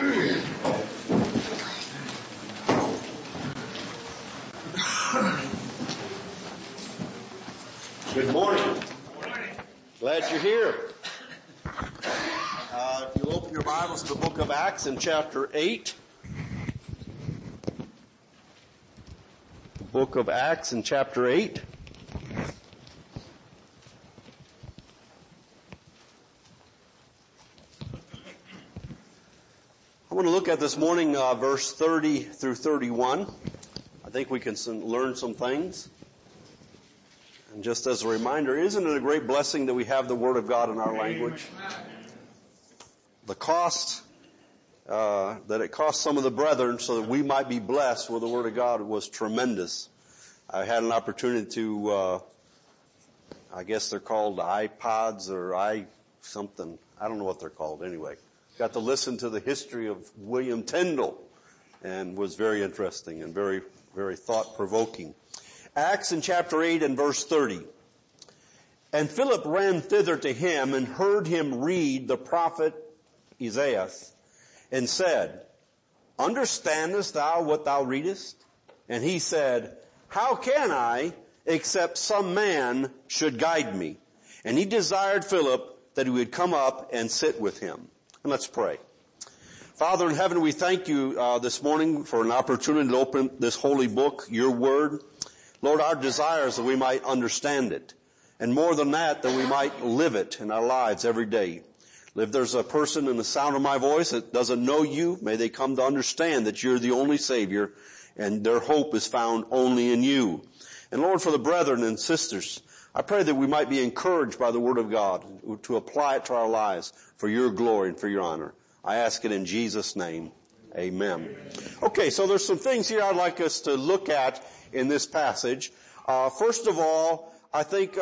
Good morning. Glad you're here. If you open your Bibles to the book of Acts in chapter 8. Book of Acts in chapter 8. I want to look at this morning verse 30 through 31. I think we can learn some things. And just as a reminder, isn't it a great blessing that we have the Word of God in our language? The cost that it cost some of the brethren so that we might be blessed with the Word of God was tremendous. I had an opportunity to, I guess they're called iPods or something. I don't know what they're called anyway. Got to listen to the history of William Tyndale and was very interesting and very, very thought-provoking. Acts in chapter 8 and verse 30. And Philip ran thither to him and heard him read the prophet Isaiah and said, Understandest thou what thou readest? And he said, How can I, except some man should guide me? And he desired Philip that he would come up and sit with him. And let's pray. Father in heaven, we thank you this morning for an opportunity to open this holy book, your word. Lord, our desire is that we might understand it. And more than that we might live it in our lives every day. If there's a person in the sound of my voice that doesn't know you, may they come to understand that you're the only Savior and their hope is found only in you. And Lord, for the brethren and sisters, I pray that we might be encouraged by the Word of God to apply it to our lives for your glory and for your honor. I ask it in Jesus' name. Amen. Okay, so there's some things here I'd like us to look at in this passage. First of all, I think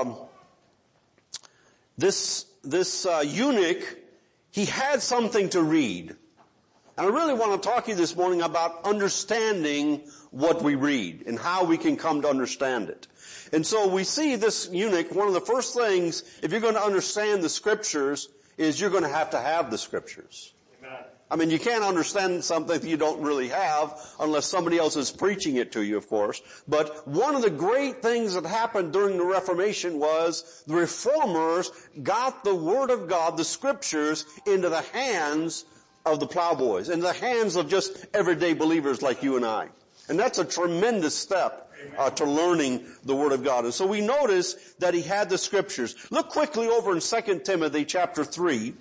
this eunuch, he had something to read. And I really want to talk to you this morning about understanding what we read and how we can come to understand it. And so we see this eunuch, one of the first things, if you're going to understand the Scriptures, is you're going to have the Scriptures. Amen. I mean, you can't understand something that you don't really have unless somebody else is preaching it to you, of course. But one of the great things that happened during the Reformation was the Reformers got the Word of God, the Scriptures, into the hands of the plowboys, into the hands of just everyday believers like you and I. And that's a tremendous step to learning the Word of God. And so we notice that he had the Scriptures. Look quickly over in 2 Timothy chapter 3.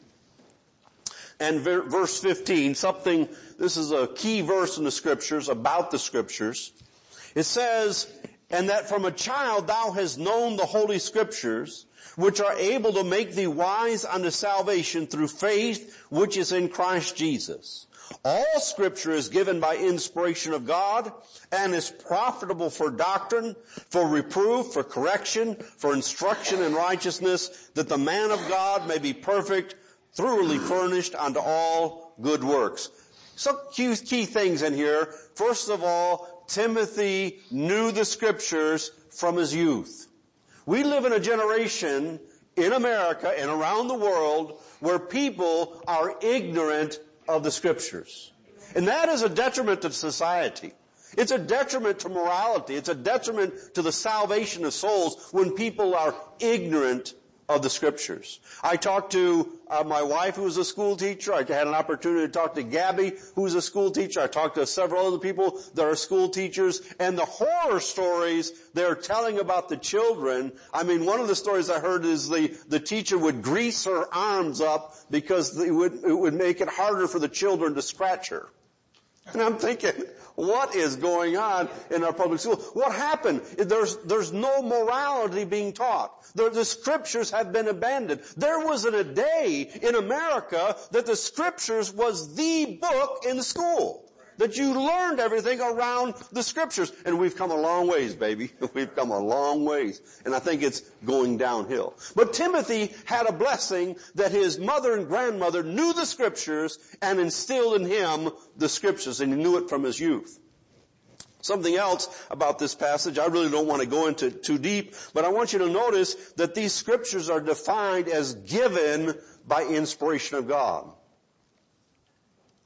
And verse 15, this is a key verse in the Scriptures, about the Scriptures. It says, And that from a child thou hast known the Holy Scriptures, which are able to make thee wise unto salvation through faith which is in Christ Jesus. All Scripture is given by inspiration of God, and is profitable for doctrine, for reproof, for correction, for instruction in righteousness, that the man of God may be perfect, thoroughly furnished unto all good works. Some key things in here. First of all, Timothy knew the Scriptures from his youth. We live in a generation in America and around the world where people are ignorant of the Scriptures. And that is a detriment to society. It's a detriment to morality. It's a detriment to the salvation of souls when people are ignorant of the Scriptures. I talked to my wife, who was a school teacher. I had an opportunity to talk to Gabby, who's a school teacher. I talked to several other people that are school teachers. And the horror stories they're telling about the children. I mean, one of the stories I heard is the teacher would grease her arms up because it would make it harder for the children to scratch her. And I'm thinking, what is going on in our public school? What happened? There's no morality being taught. The Scriptures have been abandoned. There wasn't a day in America that the Scriptures was the book in the school. That you learned everything around the Scriptures. And we've come a long ways, baby. We've come a long ways. And I think it's going downhill. But Timothy had a blessing that his mother and grandmother knew the Scriptures and instilled in him the Scriptures. And he knew it from his youth. Something else about this passage, I really don't want to go into too deep, but I want you to notice that these Scriptures are defined as given by inspiration of God.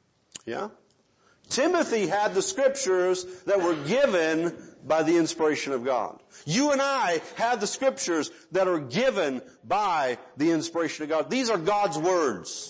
Yeah? Timothy had the scriptures that were given by the inspiration of God. You and I have the scriptures that are given by the inspiration of God. These are God's words.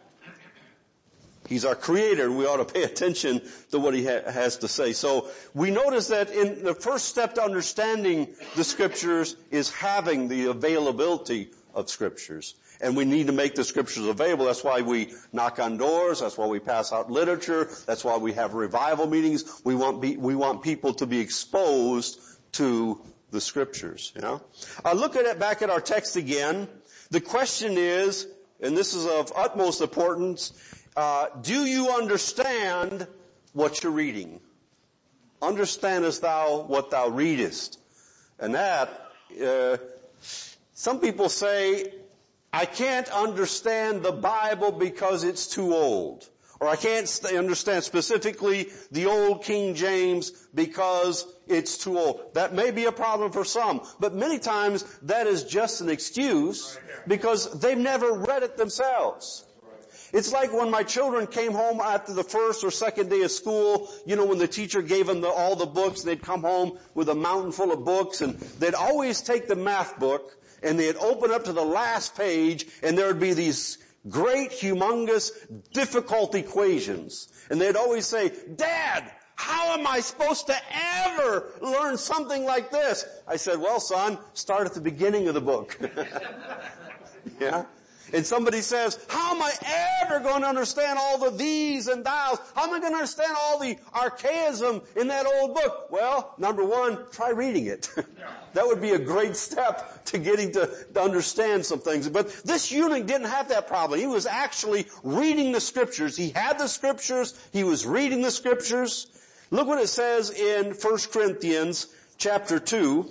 He's our creator, and we ought to pay attention to what he has to say. So we notice that in the first step to understanding the scriptures is having the availability of scriptures. And we need to make the scriptures available. That's why we knock on doors. That's why we pass out literature. That's why we have revival meetings. We want people to be exposed to the scriptures. You know. Look at it back at our text again. The question is, and this is of utmost importance, do you understand what you're reading? Understandest thou what thou readest? And that, some people say, I can't understand the Bible because it's too old. Or I can't understand specifically the old King James because it's too old. That may be a problem for some. But many times that is just an excuse because they've never read it themselves. It's like when my children came home after the first or second day of school, you know, when the teacher gave them all the books, they'd come home with a mountain full of books, and they'd always take the math book, and they'd open up to the last page, and there would be these great, humongous, difficult equations. And they'd always say, Dad, how am I supposed to ever learn something like this? I said, well, son, start at the beginning of the book. Yeah? And somebody says, how am I ever going to understand all the these and thous? How am I going to understand all the archaism in that old book? Well, number one, try reading it. That would be a great step to getting to understand some things. But this eunuch didn't have that problem. He was actually reading the scriptures. He had the scriptures. He was reading the scriptures. Look what it says in 1 Corinthians chapter 2.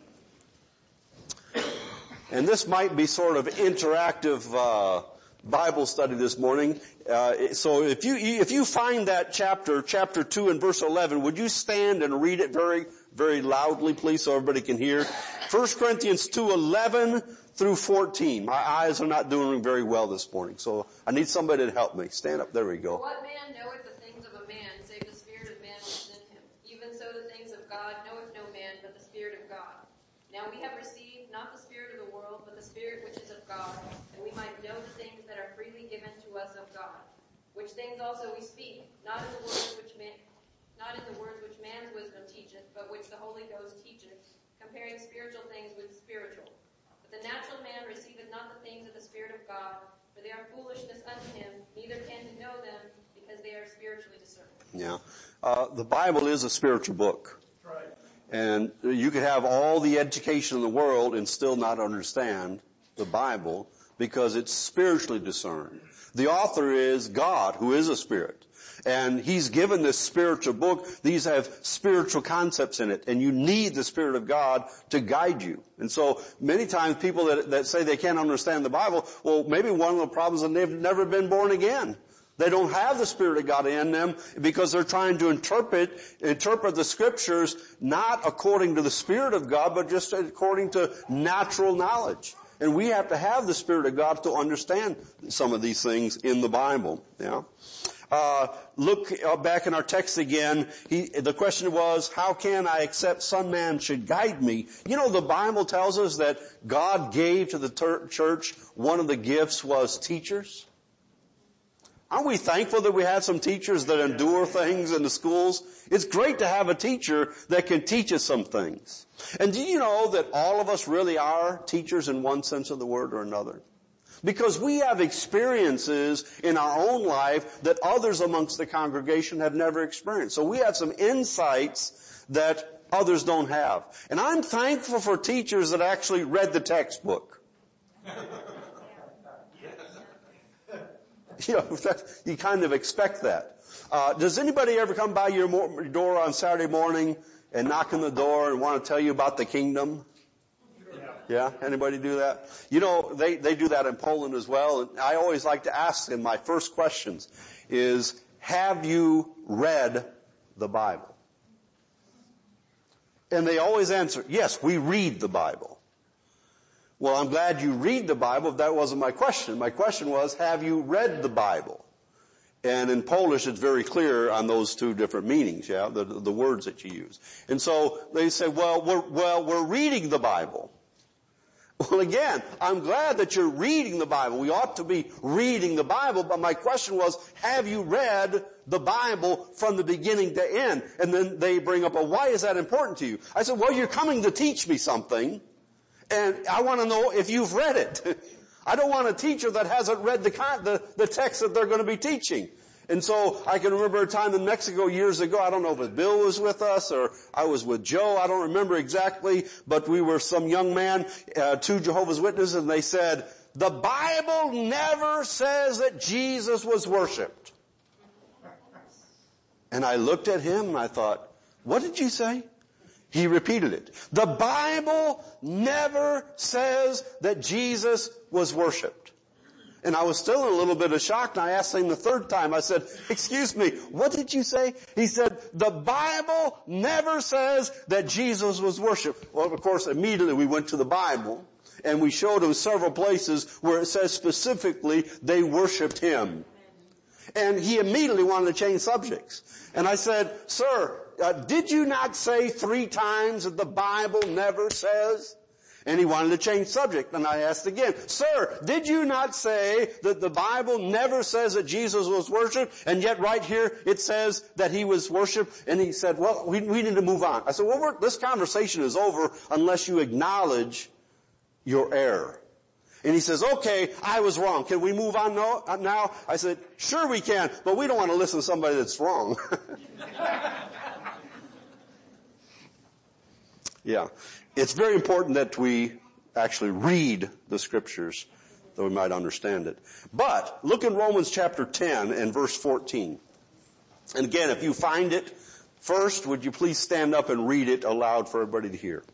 And this might be sort of interactive Bible study this morning. So if you find that chapter 2 and verse 11, would you stand and read it very, very loudly, please, so everybody can hear? 1 Corinthians 2:11 through 14. My eyes are not doing very well this morning, so I need somebody to help me. Stand up. There we go. What man knoweth the things of a man, save the spirit of man which is in him? Even so the things of God knoweth no man, but the Spirit of God. Now we have received not the spirit of the world, but the Spirit which is of God, that we might know the things that are freely given to us of God. Which things also we speak, not in the words which man's wisdom teacheth, but which the Holy Ghost teacheth, comparing spiritual things with spiritual. But the natural man receiveth not the things of the Spirit of God, for they are foolishness unto him, neither can he know them, because they are spiritually discerned. Yeah. The Bible is a spiritual book. Right. And you could have all the education in the world and still not understand the Bible because it's spiritually discerned. The author is God, who is a spirit. And he's given this spiritual book. These have spiritual concepts in it. And you need the Spirit of God to guide you. And so many times people that say they can't understand the Bible, well, maybe one of the problems is they've never been born again. They don't have the Spirit of God in them because they're trying to interpret the Scriptures not according to the Spirit of God, but just according to natural knowledge. And we have to have the Spirit of God to understand some of these things in the Bible. Yeah. Look back in our text again. The question was, how can I accept some man should guide me? You know, the Bible tells us that God gave to the church, one of the gifts was teachers. Aren't we thankful that we have some teachers that endure things in the schools? It's great to have a teacher that can teach us some things. And do you know that all of us really are teachers in one sense of the word or another? Because we have experiences in our own life that others amongst the congregation have never experienced. So we have some insights that others don't have. And I'm thankful for teachers that actually read the textbook. You know, you kind of expect that. Does anybody ever come by your door on Saturday morning and knock on the door and want to tell you about the kingdom? Yeah? Anybody do that? You know, they do that in Poland as well. And I always like to ask them, my first questions is, have you read the Bible? And they always answer, yes, we read the Bible. Well, I'm glad you read the Bible. That wasn't my question. My question was, have you read the Bible? And in Polish, it's very clear on those two different meanings, yeah, the words that you use. And so they say, we're reading the Bible. Well, again, I'm glad that you're reading the Bible. We ought to be reading the Bible, but my question was, have you read the Bible from the beginning to end? And then they bring up, well, why is that important to you? I said, well, you're coming to teach me something, and I want to know if you've read it. I don't want a teacher that hasn't read the text that they're going to be teaching. And so I can remember a time in Mexico years ago, I don't know if Bill was with us or I was with Joe, I don't remember exactly, but we were some young man, two Jehovah's Witnesses, and they said, the Bible never says that Jesus was worshipped. And I looked at him and I thought, what did you say? He repeated it. The Bible never says that Jesus was worshipped. And I was still in a little bit of shock, and I asked him the third time, I said, excuse me, what did you say? He said, the Bible never says that Jesus was worshipped. Well, of course, immediately we went to the Bible, and we showed him several places where it says specifically they worshipped him. And he immediately wanted to change subjects. And I said, sir, did you not say 3 times that the Bible never says? And he wanted to change subject. And I asked again, sir, did you not say that the Bible never says that Jesus was worshipped, and yet right here it says that he was worshipped? And he said, well, we need to move on. I said, well, this conversation is over unless you acknowledge your error. And he says, okay, I was wrong. Can we move on now? I said, sure we can, but we don't want to listen to somebody that's wrong. Yeah. It's very important that we actually read the Scriptures that we might understand it. But look in Romans chapter 10 and verse 14. And again, if you find it first, would you please stand up and read it aloud for everybody to hear?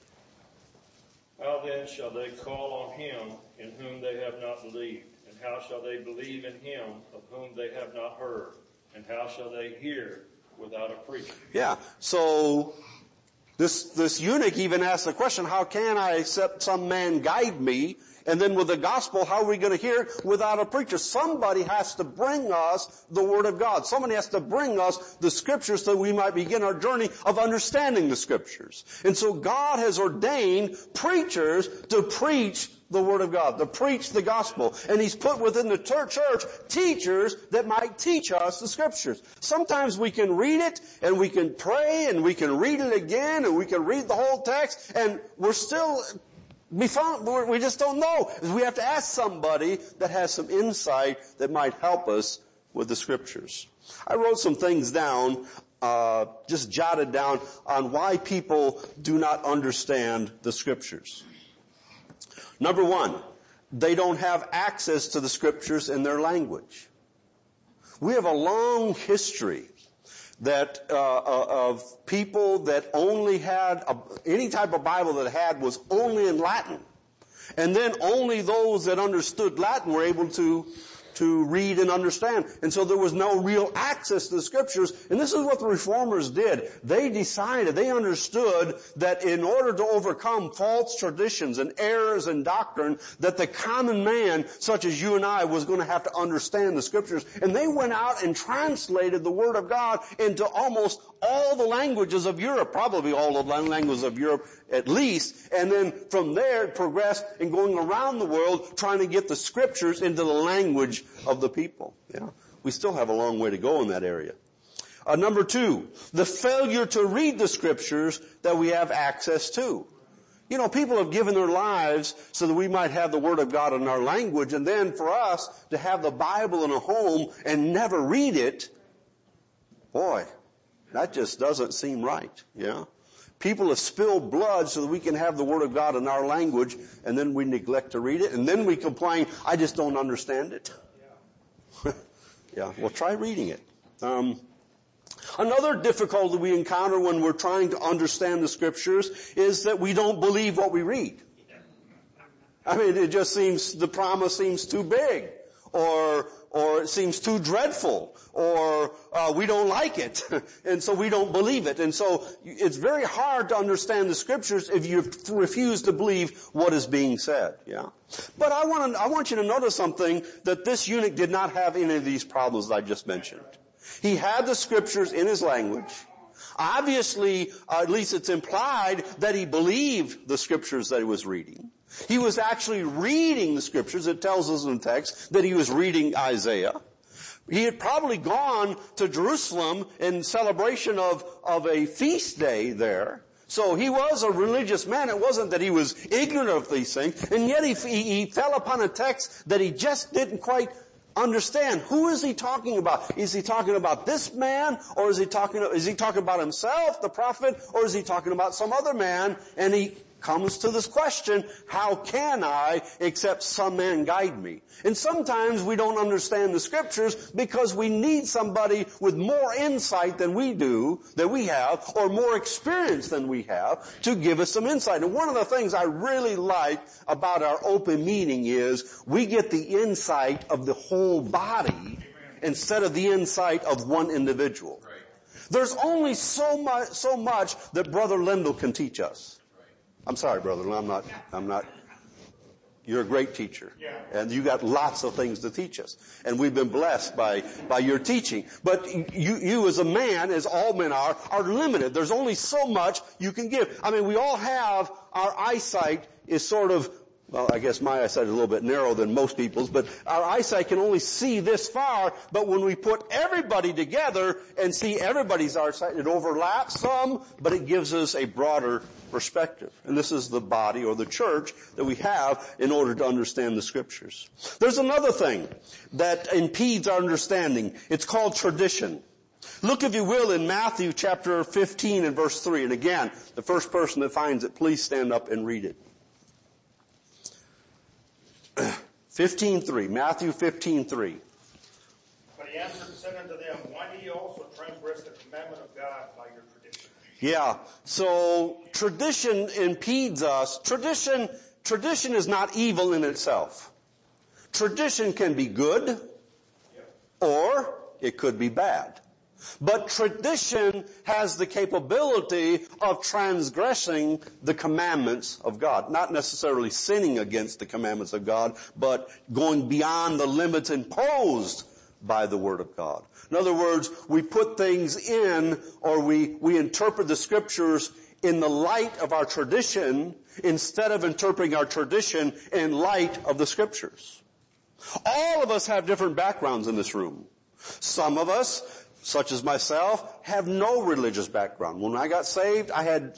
How then shall they call on him in whom they have not believed? And how shall they believe in him of whom they have not heard? And how shall they hear without a preacher? Yeah, so this eunuch even asked the question, how can I accept some man guide me? And then with the gospel, how are we going to hear it without a preacher? Somebody has to bring us the Word of God. Somebody has to bring us the Scriptures so we might begin our journey of understanding the Scriptures. And so God has ordained preachers to preach the Word of God, to preach the gospel. And He's put within the church teachers that might teach us the Scriptures. Sometimes we can read it, and we can pray, and we can read it again, and we can read the whole text, and we're still we just don't know. We have to ask somebody that has some insight that might help us with the Scriptures. I wrote some things down, just jotted down on why people do not understand the Scriptures. Number 1, they don't have access to the Scriptures in their language. We have a long history that of people that only had any type of Bible that had was only in Latin, and then only those that understood Latin were able to read and understand. And so there was no real access to the Scriptures. And this is what the Reformers did. They decided, they understood that in order to overcome false traditions and errors in doctrine, that the common man, such as you and I, was going to have to understand the Scriptures. And they went out and translated the Word of God into almost all the languages of Europe, probably all the languages of Europe at least, and then from there progressed in going around the world trying to get the Scriptures into the language of the people. Yeah, we still have a long way to go in that area. Number 2, the failure to read the Scriptures that we have access to. You know, people have given their lives so that we might have the Word of God in our language, and then for us to have the Bible in a home and never read it, boy, that just doesn't seem right. Yeah. People have spilled blood so that we can have the Word of God in our language, and then we neglect to read it, and then we complain, I just don't understand it. Yeah, well, try reading it. Another difficulty we encounter when we're trying to understand the Scriptures is that we don't believe what we read. I mean, it just seems, the promise seems too big. Or it seems too dreadful, or we don't like it, and so we don't believe it. And so it's very hard to understand the Scriptures if you refuse to believe what is being said. Yeah. But I want you to notice something, that this eunuch did not have any of these problems that I just mentioned. He had the Scriptures in his language. Obviously, at least it's implied that he believed the Scriptures that he was reading. He was actually reading the Scriptures. It tells us in the text that he was reading Isaiah. He had probably gone to Jerusalem in celebration of a feast day there. So he was a religious man. It wasn't that he was ignorant of these things. And yet he fell upon a text that he just didn't quite understand. Who is he talking about? Is he talking about this man, or is he talking about himself, the prophet, or is he talking about some other man? And he comes to this question, how can I except some man guide me? And sometimes we don't understand the Scriptures because we need somebody with more insight than we have, or more experience than we have, to give us some insight. And one of the things I really like about our open meeting is we get the insight of the whole body instead of the insight of one individual. There's only so much that Brother Lindell can teach us. I'm sorry, brother. I'm not. You're a great teacher. And you got lots of things to teach us. And we've been blessed by your teaching. But you as a man, as all men are limited. There's only so much you can give. I mean, we all have, our eyesight is sort of, well, I guess my eyesight is a little bit narrow than most people's, but our eyesight can only see this far. But when we put everybody together and see everybody's eyesight, it overlaps some, but it gives us a broader perspective. And this is the body or the church that we have in order to understand the Scriptures. There's another thing that impedes our understanding. It's called tradition. Look, if you will, in Matthew chapter 15 and verse 3. And again, the first person that finds it, please stand up and read it. 15:3, Matthew 15:3. But he answered and said unto them, why do ye also transgress the commandment of God by your tradition? Yeah, so tradition impedes us. Tradition is not evil in itself. Tradition can be good, or it could be bad. But tradition has the capability of transgressing the commandments of God. Not necessarily sinning against the commandments of God, but going beyond the limits imposed by the Word of God. In other words, we put things in, or we interpret the Scriptures in the light of our tradition instead of interpreting our tradition in light of the Scriptures. All of us have different backgrounds in this room. Some of us, such as myself, have no religious background. When I got saved, I had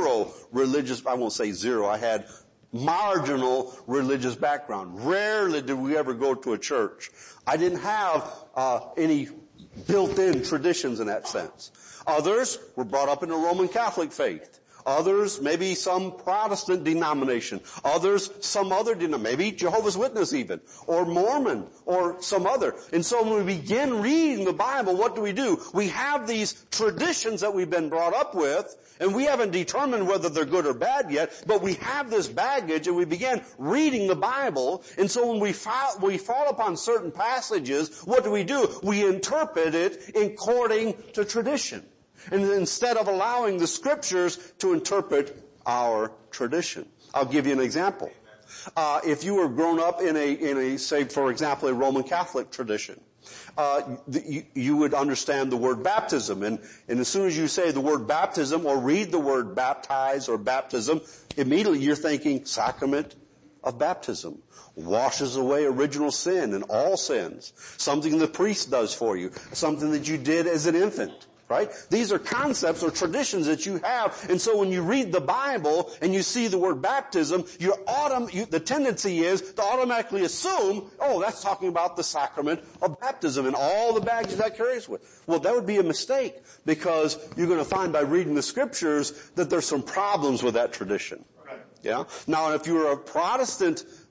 I had marginal religious background. Rarely did we ever go to a church. I didn't have any built-in traditions in that sense. Others were brought up in the Roman Catholic faith. Others, maybe some Protestant denomination. Others, some other denomination. Maybe Jehovah's Witness even. Or Mormon. Or some other. And so when we begin reading the Bible, what do? We have these traditions that we've been brought up with, and we haven't determined whether they're good or bad yet, but we have this baggage, and we begin reading the Bible, and so when we fall upon certain passages, what do? We interpret it according to tradition. And instead of allowing the Scriptures to interpret our tradition. I'll give you an example. If you were grown up in a, say, for example, a Roman Catholic tradition, you would understand the word baptism. And as soon as you say the word baptism or read the word baptize or baptism, immediately you're thinking sacrament of baptism. Washes away original sin and all sins. Something the priest does for you. Something that you did as an infant. Right? These are concepts or traditions that you have. And so when you read the Bible and you see the word baptism, the tendency is to automatically assume, oh, that's talking about the sacrament of baptism and all the baggage that carries with. Well, that would be a mistake, because you're going to find by reading the Scriptures that there's some problems with that tradition. Yeah? Now, if you're a Protestant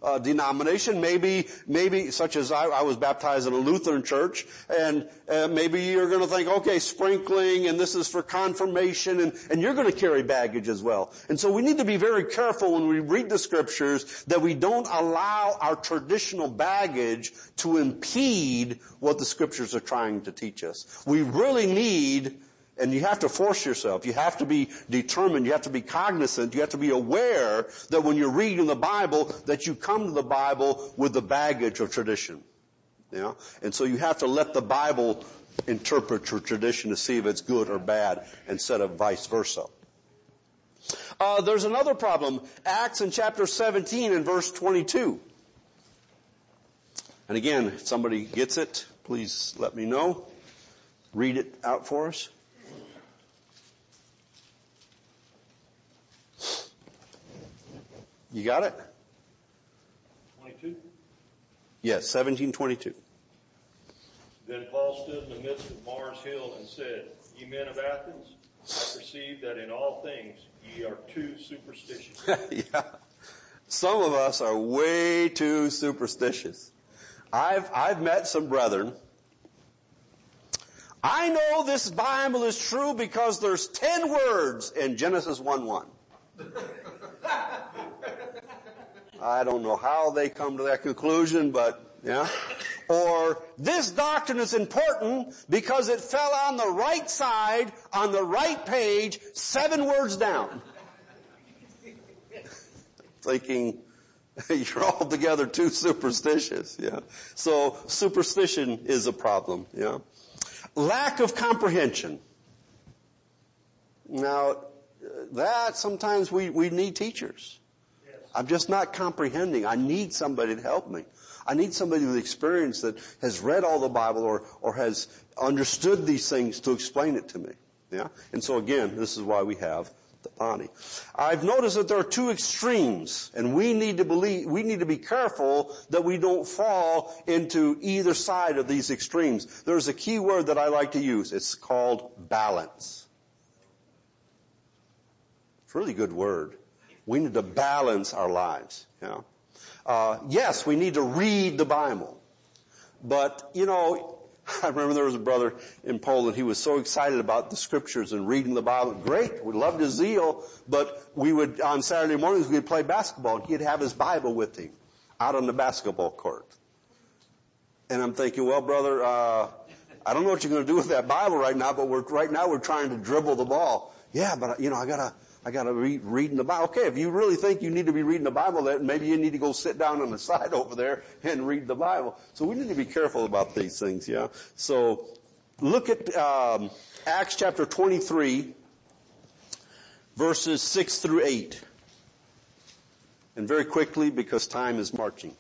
denomination, maybe such as I was baptized in a Lutheran church, and maybe you're going to think, okay, sprinkling, and this is for confirmation, and you're going to carry baggage as well. And so we need to be very careful when we read the scriptures that we don't allow our traditional baggage to impede what the scriptures are trying to teach us. We really need, and you have to force yourself, you have to be determined, you have to be cognizant, you have to be aware that when you're reading the Bible, that you come to the Bible with the baggage of tradition. Yeah? And so you have to let the Bible interpret your tradition to see if it's good or bad, instead of vice versa. There's another problem. Acts in chapter 17 and verse 22. And again, if somebody gets it, please let me know. Read it out for us. You got it? 22? Yes, 17:22. Then Paul stood in the midst of Mars Hill and said, Ye men of Athens, I perceive that in all things ye are too superstitious. Yeah. Some of us are way too superstitious. I've met some brethren. I know this Bible is true because there's 10 words in Genesis 1:1. I don't know how they come to that conclusion, but yeah. Or this doctrine is important because it fell on the right side, on the right page, 7 words down. Thinking you're altogether too superstitious, yeah. So superstition is a problem, yeah. Lack of comprehension. Now, that sometimes we need teachers. I'm just not comprehending. I need somebody to help me. I need somebody with experience that has read all the Bible or has understood these things to explain it to me. Yeah? And so again, this is why we have the body. I've noticed that there are 2 extremes, and we need to be careful that we don't fall into either side of these extremes. There's a key word that I like to use. It's called balance. It's a really good word. We need to balance our lives. You know? Yes, we need to read the Bible. But, I remember there was a brother in Poland. He was so excited about the scriptures and reading the Bible. Great. We loved his zeal. But on Saturday mornings, we'd play basketball, and he'd have his Bible with him out on the basketball court. And I'm thinking, well, brother, I don't know what you're going to do with that Bible right now, but right now we're trying to dribble the ball. Yeah, but, I gotta reading the Bible. Okay, if you really think you need to be reading the Bible, then maybe you need to go sit down on the side over there and read the Bible. So we need to be careful about these things, yeah? So look at Acts chapter 23, verses 6 through 8. And very quickly, because time is marching.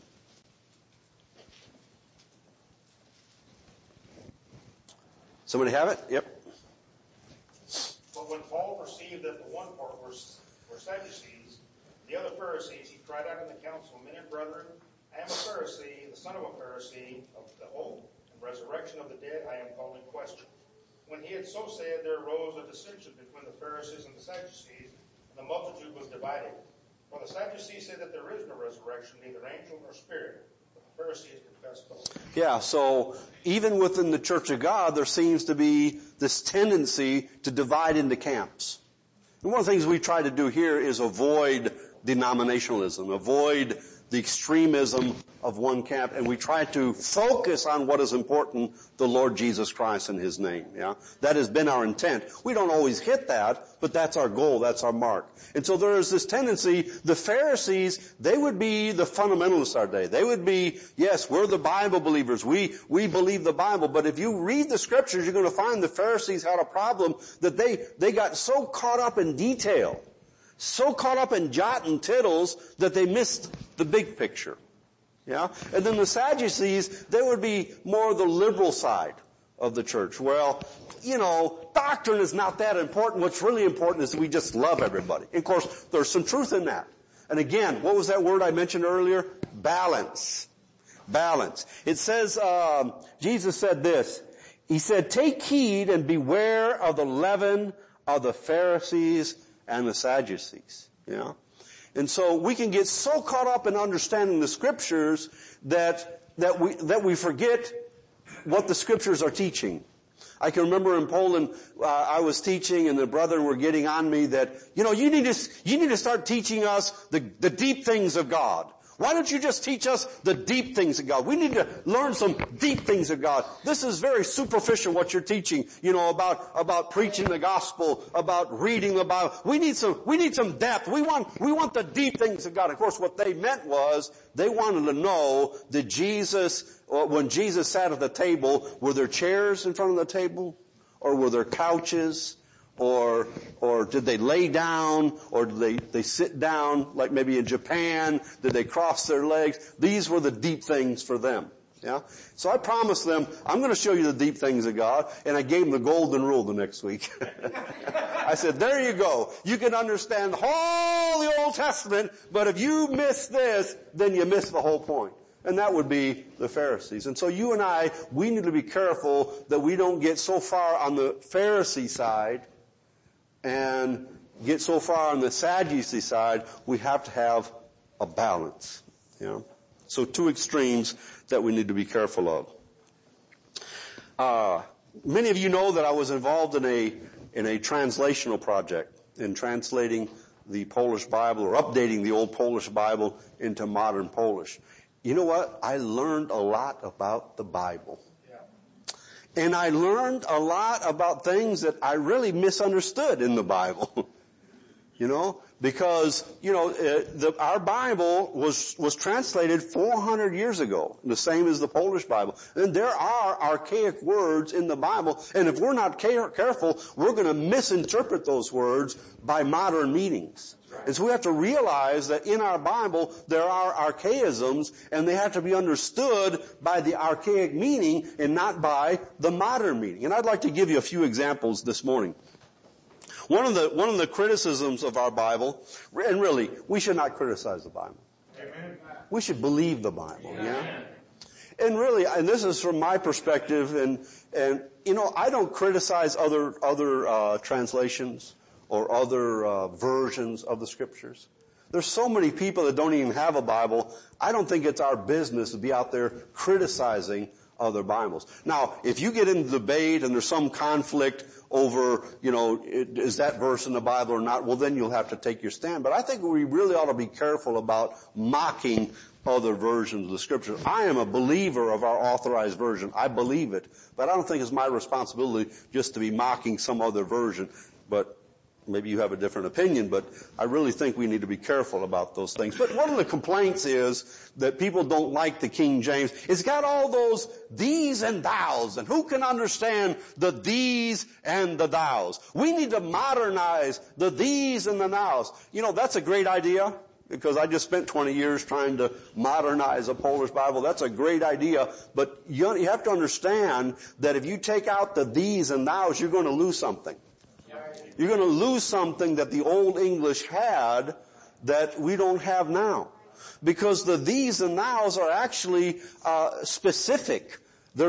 Somebody have it? Yep. But when Paul perceived that the one part were Sadducees, the other Pharisees, he cried out in the council, Men and brethren, I am a Pharisee, the son of a Pharisee, of the hope and resurrection of the dead I am called in question. When he had so said, there arose a dissension between the Pharisees and the Sadducees, and the multitude was divided. For the Sadducees said that there is no resurrection, neither angel nor spirit. But the Pharisees confessed both. Yeah, so even within the Church of God, there seems to be this tendency to divide into camps. And one of the things we try to do here is avoid denominationalism, avoid the extremism of one camp, and we try to focus on what is important, the Lord Jesus Christ and His name. Yeah, that has been our intent. We don't always hit that, but that's our goal, that's our mark. And so there is this tendency, the Pharisees, they would be the fundamentalists of our day. They would be, yes, we're the Bible believers. We believe the Bible. But if you read the scriptures, you're going to find the Pharisees had a problem that they got so caught up in detail, so caught up in jot and tittles that they missed the big picture. Yeah? And then the Sadducees, they would be more the liberal side of the church. Well, doctrine is not that important. What's really important is that we just love everybody. And of course, there's some truth in that. And again, what was that word I mentioned earlier? Balance. Balance. It says, Jesus said this. He said, take heed and beware of the leaven of the Pharisees and the Sadducees. Yeah. And so we can get so caught up in understanding the Scriptures that we forget what the Scriptures are teaching. I can remember in Poland, I was teaching and the brethren were getting on me that, you need to start teaching us the deep things of God. Why don't you just teach us the deep things of God? We need to learn some deep things of God. This is very superficial what you're teaching, about preaching the gospel, about reading the Bible. We need some depth. We want the deep things of God. Of course, what they meant was they wanted to know that when Jesus sat at the table, were there chairs in front of the table? Or were there couches? Or did they lay down? Or did they sit down, like maybe in Japan? Did they cross their legs? These were the deep things for them. Yeah? So I promised them, I'm going to show you the deep things of God. And I gave them the golden rule the next week. I said, there you go. You can understand all the Old Testament, but if you miss this, then you miss the whole point. And that would be the Pharisees. And so you and I, we need to be careful that we don't get so far on the Pharisee side and get so far on the Sadducee side. We have to have a balance. So two extremes that we need to be careful of. Many of you know that I was involved in a translational project in translating the Polish Bible or updating the old Polish Bible into modern Polish. You know what? I learned a lot about the Bible. And I learned a lot about things that I really misunderstood in the Bible. Because, our Bible was translated 400 years ago, the same as the Polish Bible. And there are archaic words in the Bible, and if we're not careful, we're going to misinterpret those words by modern meanings. And so we have to realize that in our Bible there are archaisms, and they have to be understood by the archaic meaning and not by the modern meaning. And I'd like to give you a few examples this morning. One of the criticisms of our Bible, and really, we should not criticize the Bible. Amen. We should believe the Bible. Yeah. And really, and this is from my perspective, and I don't criticize other translations or other versions of the Scriptures. There's so many people that don't even have a Bible. I don't think it's our business to be out there criticizing other Bibles. Now, if you get into debate and there's some conflict over, is that verse in the Bible or not, well, then you'll have to take your stand. But I think we really ought to be careful about mocking other versions of the Scripture. I am a believer of our authorized version. I believe it. But I don't think it's my responsibility just to be mocking some other version. But maybe you have a different opinion, but I really think we need to be careful about those things. But one of the complaints is that people don't like the King James. It's got all those these and thous, and who can understand the these and the thous? We need to modernize the these and the thous. That's a great idea, because I just spent 20 years trying to modernize a Polish Bible. That's a great idea, but you have to understand that if you take out the these and thous, you're going to lose something. You're going to lose something that the Old English had that we don't have now. Because the these and thous are actually specific. They're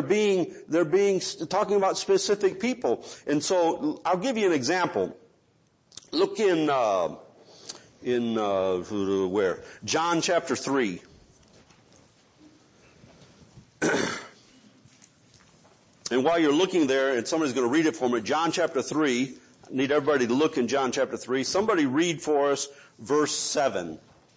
talking about specific people. And so I'll give you an example. Look in where? John chapter 3. And while you're looking there, and somebody's going to read it for me, John chapter 3. I need everybody to look in John chapter 3. Somebody read for us verse 7.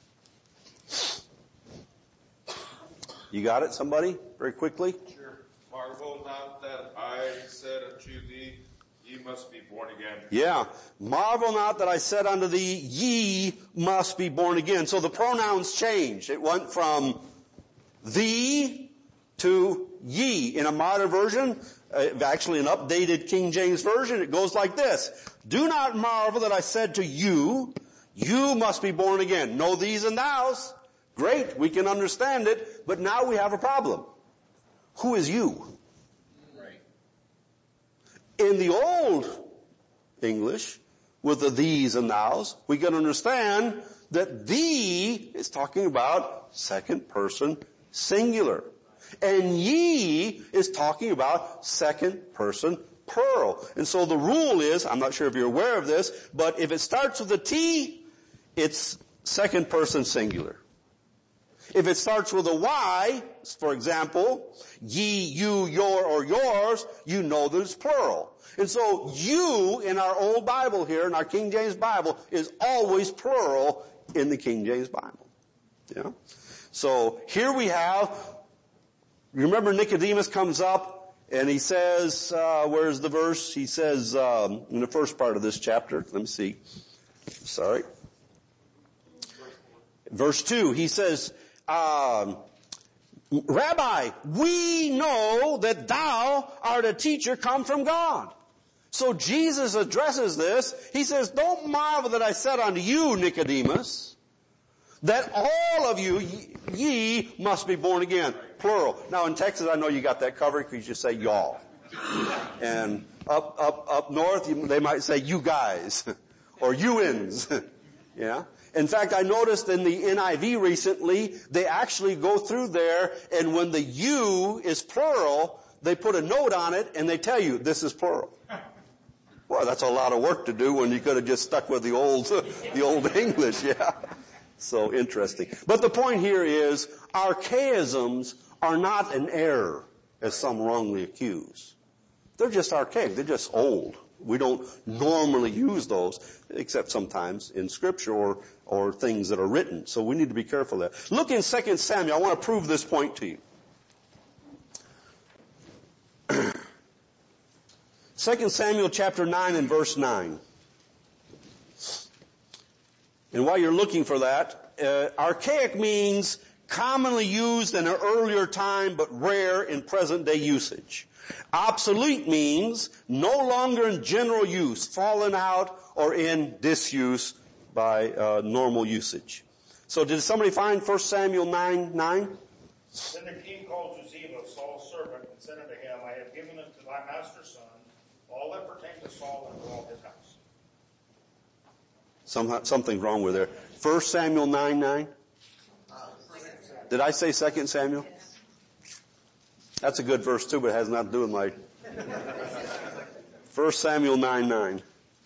You got it, somebody? Very quickly. Sure. Marvel not that I said unto thee, ye must be born again. Yeah. Marvel not that I said unto thee, ye must be born again. So the pronouns changed. It went from thee to ye. In a modern version, actually an updated King James Version, it goes like this. Do not marvel that I said to you, you must be born again. Know these and thous. Great, we can understand it, but now we have a problem. Who is you? Right. In the Old English, with the these and thous, we can understand that thee is talking about second person singular. And ye is talking about second person plural. And so the rule is, I'm not sure if you're aware of this, but if it starts with a T, it's second person singular. If it starts with a Y, for example, ye, you, your, or yours, you know that it's plural. And so you in our old Bible here, in our King James Bible, is always plural in the King James Bible. Yeah? So here we have, remember Nicodemus comes up and he says, where's the verse? He says, in the first part of this chapter, let me see. Sorry. Verse 2, he says, Rabbi, we know that thou art a teacher come from God. So Jesus addresses this. He says, don't marvel that I said unto you, Nicodemus, that all of you, ye must be born again. Plural. Now in Texas, I know you got that covered because you say y'all. And up north, they might say you guys or you-ins. Yeah. In fact, I noticed in the NIV recently, they actually go through there, and when the you is plural, they put a note on it, and they tell you, this is plural. Well, that's a lot of work to do when you could have just stuck with the old English, yeah. So interesting. But the point here is, archaisms are not an error, as some wrongly accuse. They're just archaic. They're just old. We don't normally use those, except sometimes in Scripture or things that are written. So we need to be careful of that. Look in 2 Samuel. I want to prove this point to you. 2 Samuel chapter 9 and verse 9. And while you're looking for that, archaic means commonly used in an earlier time but rare in present day usage. Obsolete means no longer in general use, fallen out, or in disuse by normal usage. So did somebody find 1 Samuel 9:9? Then the king called to Ziba, Saul's servant, and said unto him, I have given unto thy master's son all that pertained to Saul and to all his house. Something's wrong with there. 1 Samuel 9:9? Did I say 2 Samuel? That's a good verse too, but it has nothing to do with my 1 Samuel 9:9.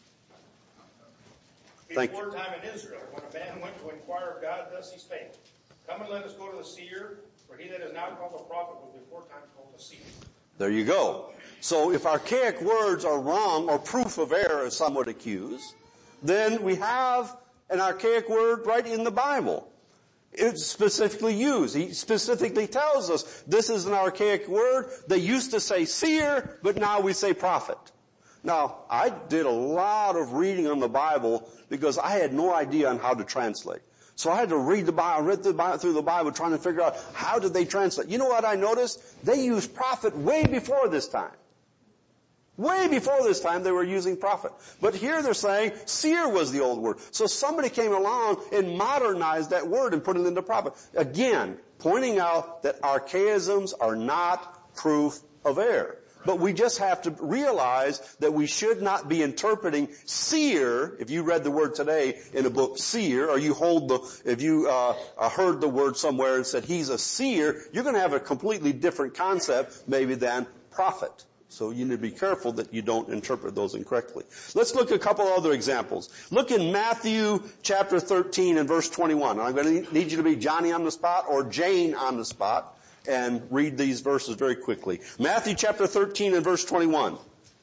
Thank you. Before time in Israel, when a man went to inquire of God, thus he spake, come and let us go to the seer, for he that is now called a prophet was before time called a seer. There you go. So if archaic words are wrong or proof of error, as some would accuse, then we have an archaic word right in the Bible. It's specifically used. He specifically tells us this is an archaic word. They used to say seer, but now we say prophet. Now, I did a lot of reading on the Bible because I had no idea on how to translate. So I had to read the Bible, through the Bible, trying to figure out how did they translate. You know what I noticed? They used prophet way before this time. Way before this time, they were using prophet. But here they're saying seer was the old word. So somebody came along and modernized that word and put it into prophet. Again, pointing out that archaisms are not proof of error. But we just have to realize that we should not be interpreting seer, if you read the word today in a book, seer, or you if you heard the word somewhere and said he's a seer, you're going to have a completely different concept maybe than prophet. So you need to be careful that you don't interpret those incorrectly. Let's look at a couple other examples. Look in Matthew chapter 13 and verse 21. I'm going to need you to be Johnny on the spot or Jane on the spot and read these verses very quickly. Matthew chapter 13 and verse 21.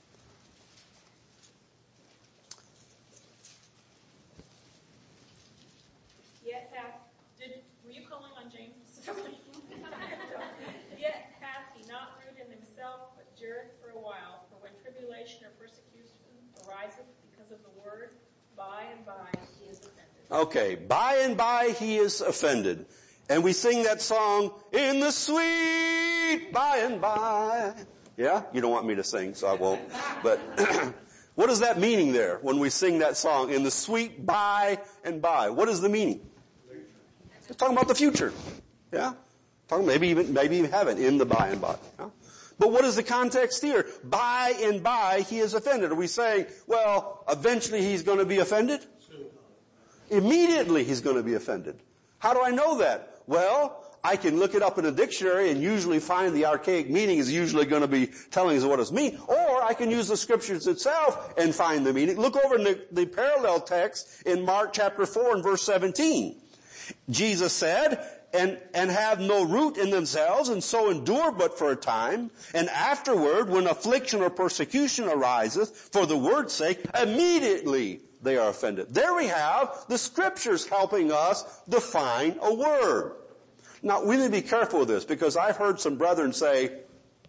Were you calling on James? Yet hath he not rooted in himself, but jarred for a while. For when tribulation or persecution ariseth because of the word, by and by he is offended. Okay, by and by he is offended. And we sing that song, in the sweet by and by. Yeah? You don't want me to sing, so I won't. But what is that meaning there when we sing that song, in the sweet by and by? What is the meaning? It's talking about the future. Yeah? Talking maybe even heaven, in the by and by. Yeah? But what is the context here? By and by he is offended. Are we saying, well, eventually he's going to be offended? Immediately he's going to be offended. How do I know that? Well, I can look it up in a dictionary and usually find the archaic meaning is usually going to be telling us what it means. Or I can use the scriptures itself and find the meaning. Look over in the parallel text in Mark chapter 4 and verse 17. Jesus said, and have no root in themselves, and so endure but for a time. And afterward, when affliction or persecution ariseth for the word's sake, immediately they are offended. There we have the scriptures helping us define a word. Now, we need to be careful with this, because I've heard some brethren say,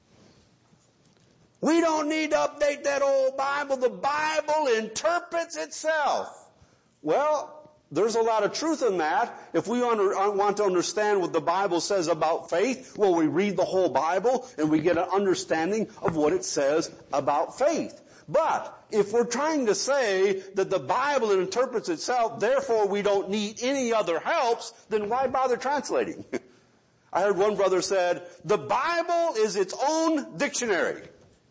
we don't need to update that old Bible. The Bible interprets itself. Well, there's a lot of truth in that. If we want to understand what the Bible says about faith, well, we read the whole Bible and we get an understanding of what it says about faith. But if we're trying to say that the Bible interprets itself, therefore we don't need any other helps, then why bother translating? I heard one brother said, the Bible is its own dictionary.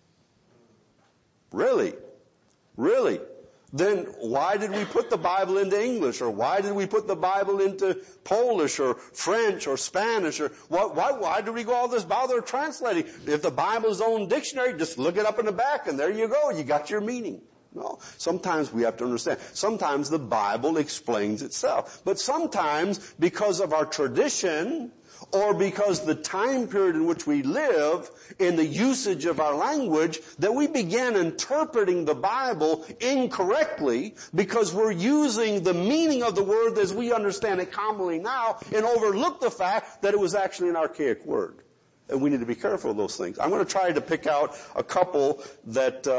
Really? Really? Then why did we put the Bible into English? Or why did we put the Bible into Polish or French or Spanish? Or why do we go all this bother translating? If the Bible's own dictionary, just look it up in the back and there you go. You got your meaning. No. Sometimes we have to understand. Sometimes the Bible explains itself. But sometimes, because of our tradition, or because the time period in which we live, in the usage of our language, that we begin interpreting the Bible incorrectly because we're using the meaning of the word as we understand it commonly now and overlook the fact that it was actually an archaic word. And we need to be careful of those things. I'm going to try to pick out a couple that,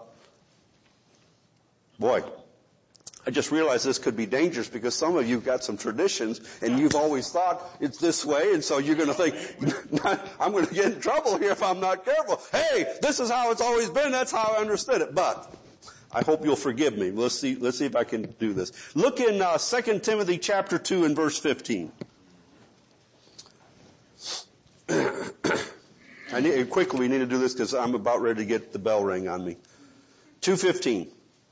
I just realized this could be dangerous because some of you got some traditions and you've always thought it's this way, and so you're going to think, I'm going to get in trouble here if I'm not careful. Hey, this is how it's always been. That's how I understood it. But I hope you'll forgive me. Let's see if I can do this. Look in 2 Timothy chapter 2 and verse 15. Quickly, we need to do this because I'm about ready to get the bell ring on me. 2:15.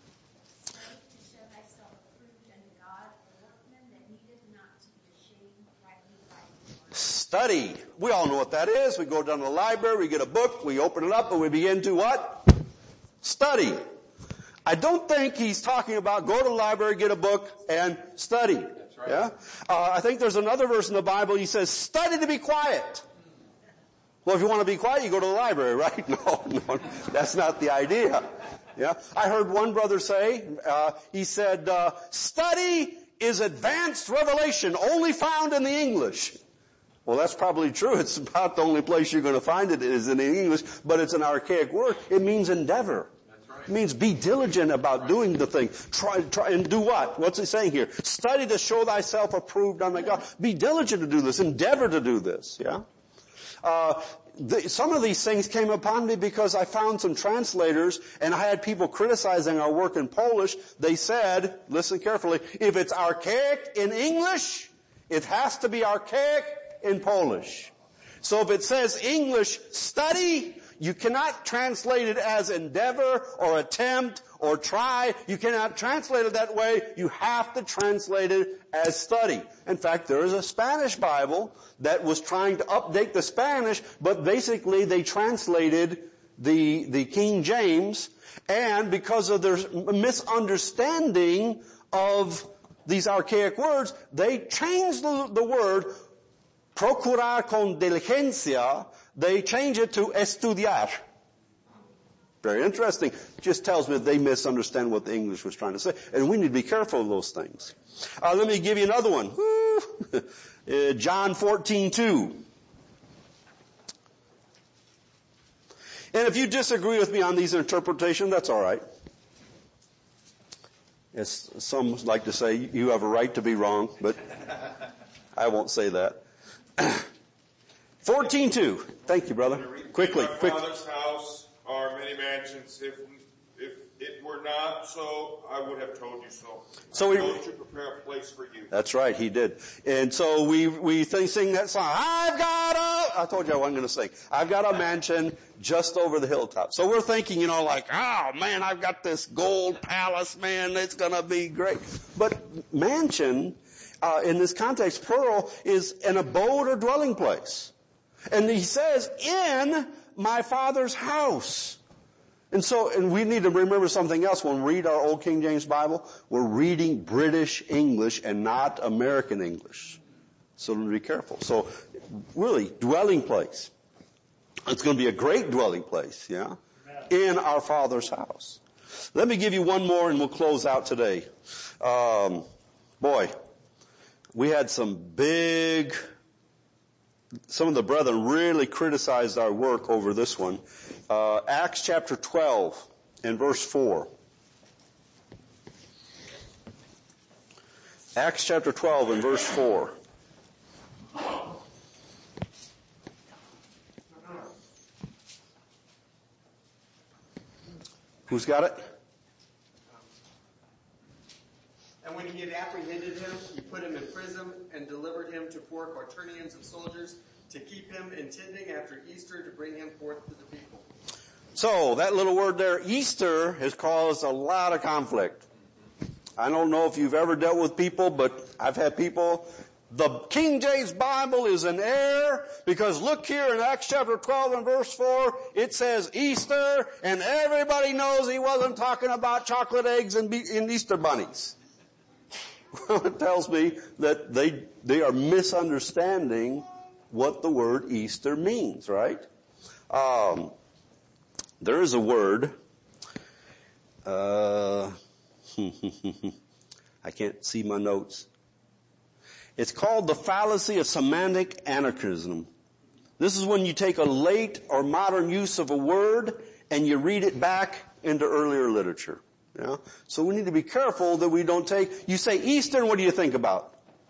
Study. We all know what that is. We go down to the library, we get a book, we open it up, and we begin to what? Study. I don't think he's talking about go to the library, get a book, and study. That's right. Yeah? I think there's another verse in the Bible, he says, study to be quiet. Well, if you want to be quiet, you go to the library, right? No, that's not the idea. Yeah? I heard one brother say, he said, study is advanced revelation only found in the English. Well, that's probably true. It's about the only place you're going to find it is in English, but it's an archaic word. It means endeavor. That's right. It means be diligent about doing the thing. Try and do what? What's it saying here? Study to show thyself approved unto God. Be diligent to do this. Endeavor to do this. Yeah. Some of these things came upon me because I found some translators and I had people criticizing our work in Polish. They said, listen carefully, if it's archaic in English, it has to be archaic in Polish. So if it says English study, you cannot translate it as endeavor or attempt or try. You cannot translate it that way. You have to translate it as study. In fact, there is a Spanish Bible that was trying to update the Spanish, but basically they translated the King James, and because of their misunderstanding of these archaic words, they changed the word procurar con diligencia, they change it to estudiar. Very interesting. Just tells me that they misunderstand what the English was trying to say. And we need to be careful of those things. Let me give you another one. John 14:2. And if you disagree with me on these interpretations, that's all right. As some like to say, you have a right to be wrong, but I won't say that. 14:2. Thank you, brother. Quickly. In my Father's house are many mansions. If it were not so, I would have told you so. So I told you to prepare a place for you. That's right, he did. And so we sing that song. I told you I wasn't going to sing. I've got a mansion just over the hilltop. So we're thinking, like, oh man, I've got this gold palace, man, it's going to be great. But mansion, in this context, plural, is an abode or dwelling place. And he says, in my Father's house. And we need to remember something else when we read our Old King James Bible. We're reading British English and not American English. So be careful. So really, dwelling place. It's going to be a great dwelling place, yeah? In our Father's house. Let me give you one more and we'll close out today. We had some of the brethren really criticized our work over this one. Acts chapter 12 and verse 4. Acts chapter 12 and verse 4. Who's got it? And when he had apprehended him, he put him in prison and delivered him to 4 quaternions of soldiers to keep him intending after Easter to bring him forth to the people. So, that little word there, Easter, has caused a lot of conflict. I don't know if you've ever dealt with people, but I've had people. The King James Bible is in error because look here in Acts chapter 12 and verse 4, it says Easter, and everybody knows he wasn't talking about chocolate eggs and Easter bunnies. Well, it tells me that they are misunderstanding what the word Easter means, right? There is a word, I can't see my notes. It's called the fallacy of semantic anachronism. This is when you take a late or modern use of a word and you read it back into earlier literature. Yeah? So we need to be careful that we don't you say Easter, and what do you think about?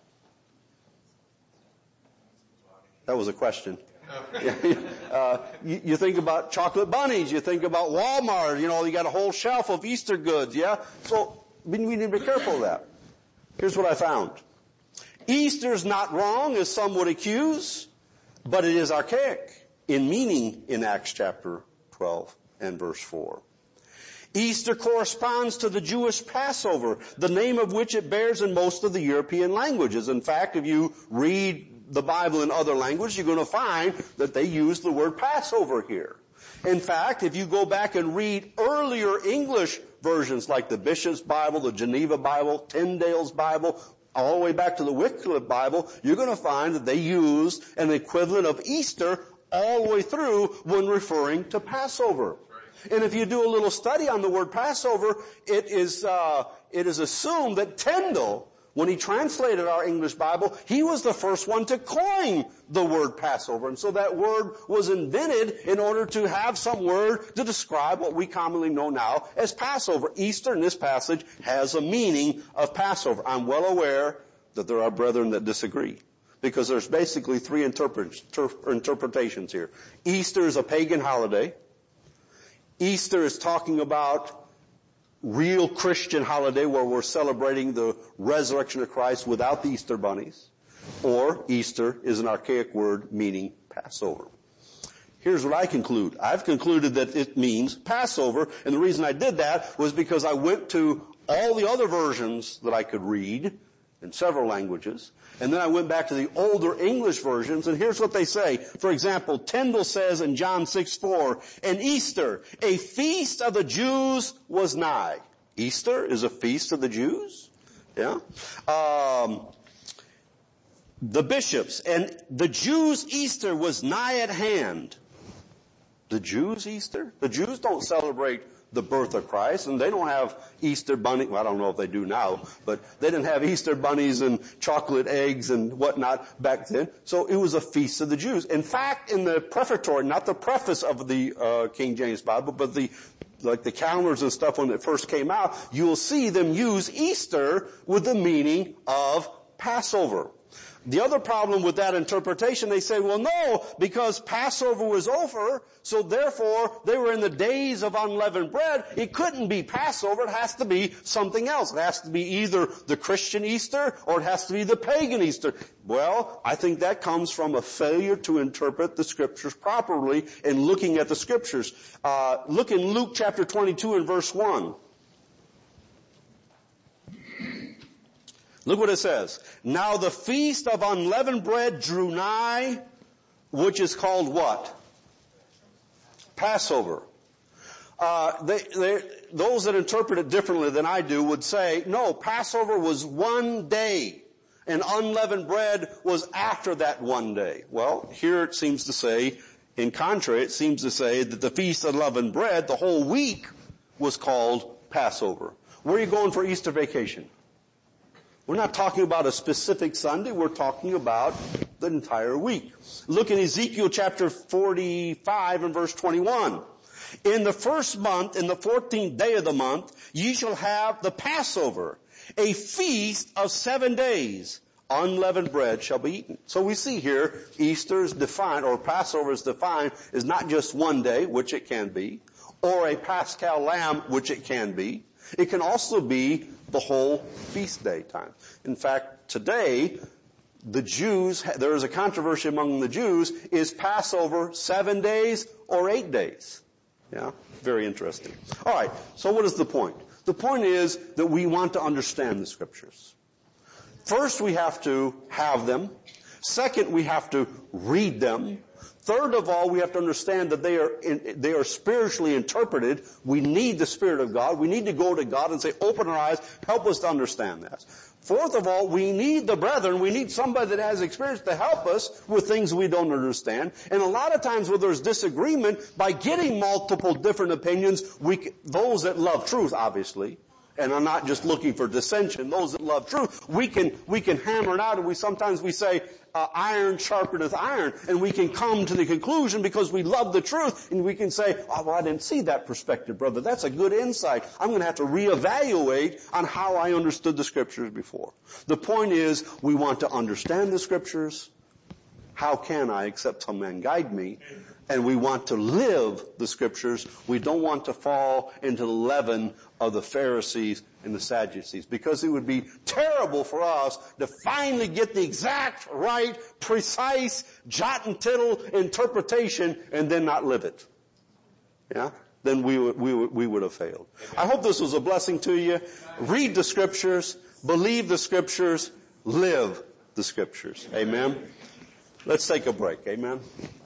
That was a question. You think about chocolate bunnies, you think about Walmart, you got a whole shelf of Easter goods, yeah? So we need to be careful of that. Here's what I found. Easter's not wrong, as some would accuse, but it is archaic in meaning in Acts chapter 12 and verse 4. Easter corresponds to the Jewish Passover, the name of which it bears in most of the European languages. In fact, if you read the Bible in other languages, you're going to find that they use the word Passover here. In fact, if you go back and read earlier English versions like the Bishop's Bible, the Geneva Bible, Tyndale's Bible, all the way back to the Wycliffe Bible, you're going to find that they use an equivalent of Easter all the way through when referring to Passover. And if you do a little study on the word Passover, it is assumed that Tyndale, when he translated our English Bible, he was the first one to coin the word Passover. And so that word was invented in order to have some word to describe what we commonly know now as Passover. Easter in this passage has a meaning of Passover. I'm well aware that there are brethren that disagree, because there's basically 3 interpretations here. Easter is a pagan holiday. Easter is talking about real Christian holiday where we're celebrating the resurrection of Christ without the Easter bunnies. Or Easter is an archaic word meaning Passover. Here's what I conclude. I've concluded that it means Passover, and the reason I did that was because I went to all the other versions that I could read in several languages, and then I went back to the older English versions, and here's what they say. For example, Tyndale says in John 6:4, "And Easter, a feast of the Jews, was nigh." Easter is a feast of the Jews? Yeah. The bishops, "And the Jews' Easter was nigh at hand." The Jews' Easter? The Jews don't celebrate the birth of Christ, and they don't have Easter bunny. Well, I don't know if they do now, but they didn't have Easter bunnies and chocolate eggs and whatnot back then. So it was a feast of the Jews. In fact, in the prefatory, not the preface of the King James Bible, but the calendars and stuff when it first came out, you will see them use Easter with the meaning of Passover. The other problem with that interpretation, they say, well, no, because Passover was over, so therefore they were in the days of unleavened bread. It couldn't be Passover. It has to be something else. It has to be either the Christian Easter or it has to be the pagan Easter. Well, I think that comes from a failure to interpret the Scriptures properly and looking at the Scriptures. Look in Luke chapter 22 and verse 1. Look what it says. Now the feast of unleavened bread drew nigh, which is called what? Passover. Those that interpret it differently than I do would say, no, Passover was one day, and unleavened bread was after that one day. Well, here it seems to say, in contrary, it seems to say that the Feast of Unleavened Bread, the whole week, was called Passover. Where are you going for Easter vacation? We're not talking about a specific Sunday, we're talking about the entire week. Look in Ezekiel chapter 45 and verse 21. In the first month, in the 14th day of the month, ye shall have the Passover, a feast of 7 days. Unleavened bread shall be eaten. So we see here, Easter is defined, or Passover is defined, as not just one day, which it can be, or a Paschal lamb, which it can be. It can also be the whole feast day time. In fact, today, the Jews, there is a controversy among the Jews, is Passover 7 days or 8 days? Yeah, very interesting. All right, so what is the point? The point is that we want to understand the Scriptures. First, we have to have them. Second, we have to read them. Third of all, we have to understand that they are spiritually interpreted. We need the Spirit of God. We need to go to God and say, open our eyes, help us to understand that. Fourth of all, we need the brethren. We need somebody that has experience to help us with things we don't understand. And a lot of times where there's disagreement, by getting multiple different opinions, those that love truth, obviously, and are not just looking for dissension, those that love truth, we can hammer it out, and sometimes we say, iron sharpeneth iron, and we can come to the conclusion because we love the truth, and we can say, oh, well, I didn't see that perspective, brother. That's a good insight. I'm going to have to reevaluate on how I understood the Scriptures before. The point is, we want to understand the Scriptures. How can I, except some man guide me? And we want to live the Scriptures. We don't want to fall into the leaven of the Pharisees and the Sadducees, because it would be terrible for us to finally get the exact right, precise, jot and tittle interpretation and then not live it. Yeah? Then we would have failed. I hope this was a blessing to you. Read the Scriptures, believe the Scriptures, live the Scriptures. Amen. Let's take a break. Amen.